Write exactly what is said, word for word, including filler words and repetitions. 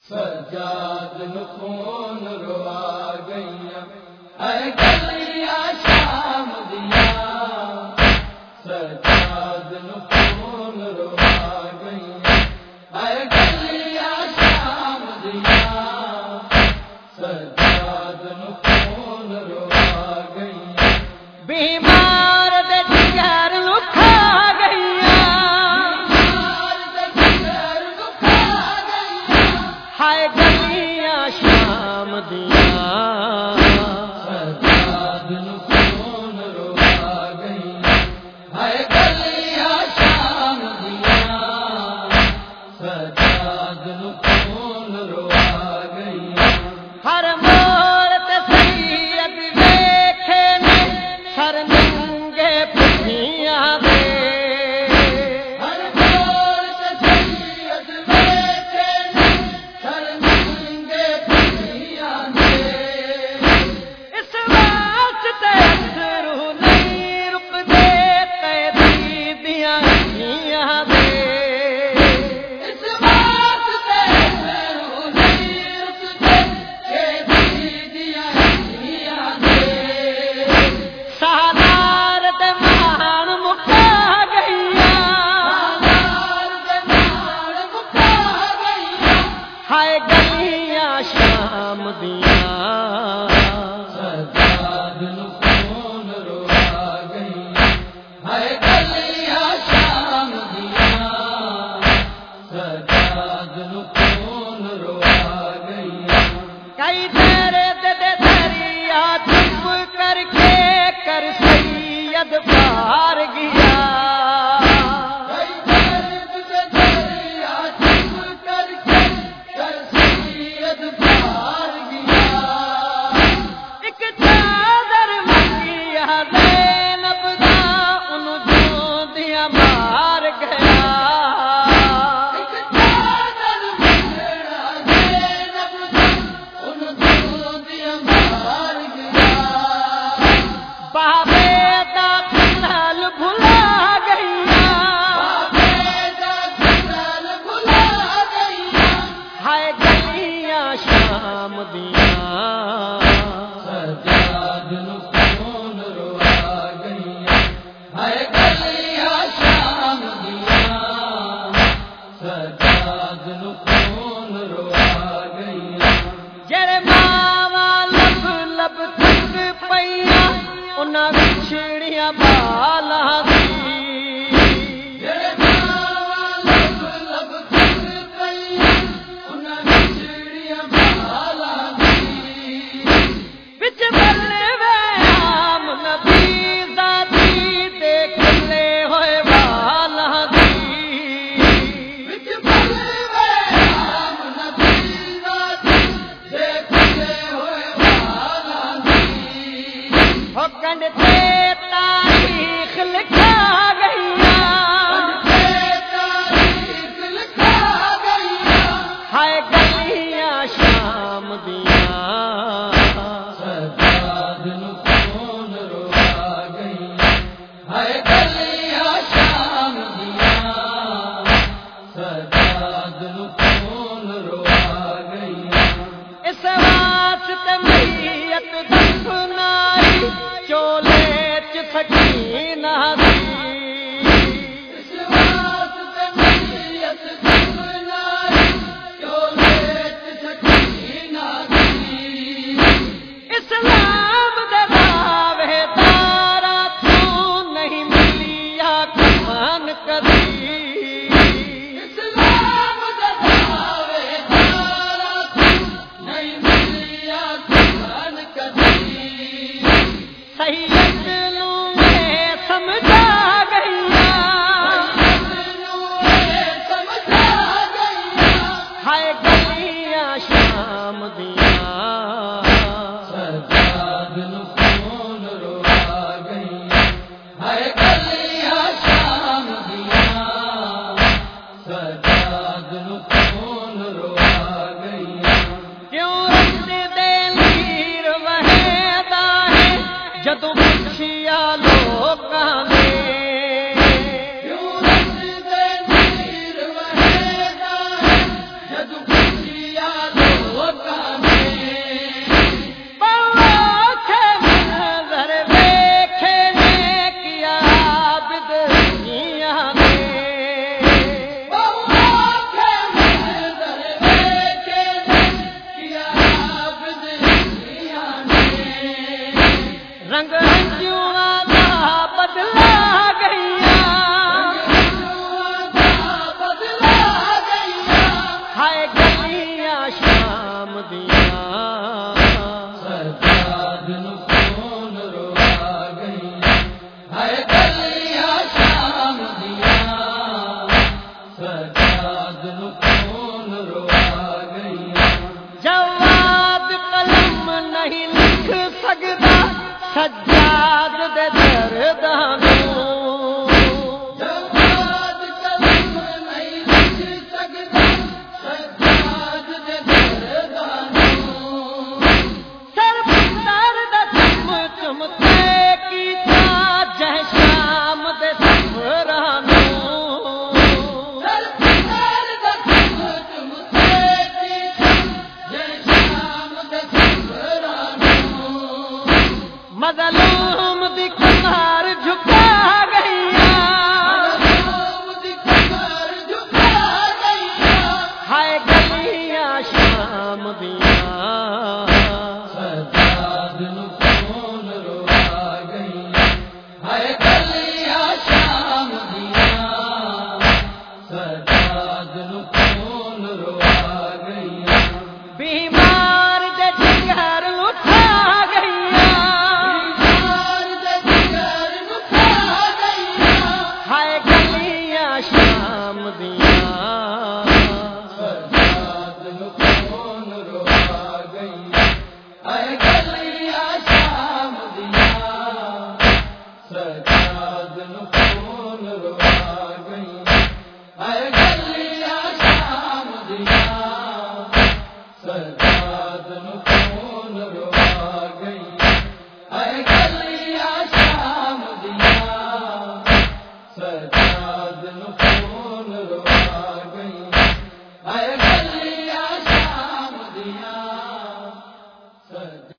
سجاد نو خون روا گئیاں اے گلیاں شام دیاں، سجاد نو خون روا گئیاں اے گلیاں شام دیاں، سجاد نو خون روا گئیاں، بیمار دے جگر نو کھا گئیاں، ہائے گلیاں شام دیاں، سجاد نو خون روا گئیاں اے گلیاں شام دیاں، سجاد نو خون روا گئیاں، ہر موڑ تے سید ویکھے نے سر ننگے پٹھیاں دے، ہر موڑ تے سید ویکھے نے سر ننگے پٹھیاں دے، اس واسطے اتھرو نہیں رکدے قیدی دیاں اکھیاں دے، اس واسطے اتھرو نہیں رکدے قیدی دیاں اکھیاں دے، سالار دے مان مکا گئیاں، سالار دے نال مکا گئیاں، ہائے گلیاں شام دیاں، سجاد نو خون روا گئیاں اے گلیاں شام دیاں، سجاد نو خون روا گئیاں، کئی تیرے دے دے دریا چپ کر کے کر سید پار گیا، کئی درد دے دریا چپ کر کے کر سید پار گیا، ایک چادر منگیا زینب دا انہوں جوندیاں مار گیا، ایک چادر منگڑا زینب دا انہوں جوندیاں مار گیا، بابے دا قتل بھلا گئیاں، بابے دا قتل بھلا گئیاں، ہائے گلیاں شام دیاں، سجاد نو خون روا گئیاں اے گلیاں شام دیاں، سجاد نو خون روا گئیاں، جڑے ماواں لب لب تھک پئیاں انہاں وچھڑیاں بالاں دی، جڑے ماواں لب لب تھک پئیاں انہاں وچھڑیاں بالاں دی، وچ بلے وے عام نبی ذاتی تے کھلے ہوئے بالاں دی، وچ بھلے وے عام نبی ذاتی دے کھلے ہوئے بالاں دی، ہو کنڈ تے تاریخ لکھا گئیاں، تاریخ لکھا گئیاں، ہائے گلیاں شام دیاں، سجاد نو خون روا گئیاں اے گلیاں شام دیاں، سجاد نو خون روا گئیاں، اس واسطے میت دفنائی چولے چ سکینہ دی، اس واسطے میت دفنائی چولے چ سکینہ دی، اسلام دے دعوے دارا تو نہیں ملیا کفن کدی، اسلام دا دعوے دارا نہیں ملیا کفن کدی، سید نو میں سمجھا گئیاں، سمجھا گئیاں، ہائے گلیاں شام دیاں، سجاد نو خون روا گئیاں اے گلیاں شام دیاں، سجاد نو خون روا گئیاں، کیوں رت دے لیر وہدا ہے جدوں پوچھیا لوکاں نے، کیوں رت دے نیر وہدا ہے جدوں پوچھیا گلیاں شام دیاں سجاد نو خون روا گئی ہے گلیاں شام دیاں سجاد نو خون روا گئی جواد قلم نہیں لکھ سکتا سجاد دے دردانوں جواد قلم نہیں لکھ سکتا سجاد دے دردانوں سر پتر دے چم چمتے کیتا جہ شام دے سفرانوں سر پتر دا چم چمتے کیتا جے شام دے سفرانوں مظلوم دی کمر جھکا گئیاں مظلوم دی کمر جھکا گئیاں ہائے گلیاں شام دیاں سجاد نو خون روا گئی ہے گلیاں شام دیاں سجاد نو خون روا گئی بیمار دے جگر اٹھا گئیاں بیمار دے جگر اٹھا گئیاں ہائے گلیاں شام دیاں سجاد نو خون روا گئی ہے گلیاں شام دیاں سجاد نو خون روا گئی ہے گلیاں شام دیاں سجاد نو خون روا گئی ہے گلیاں شام دیاں سجاد نو خون روا گئی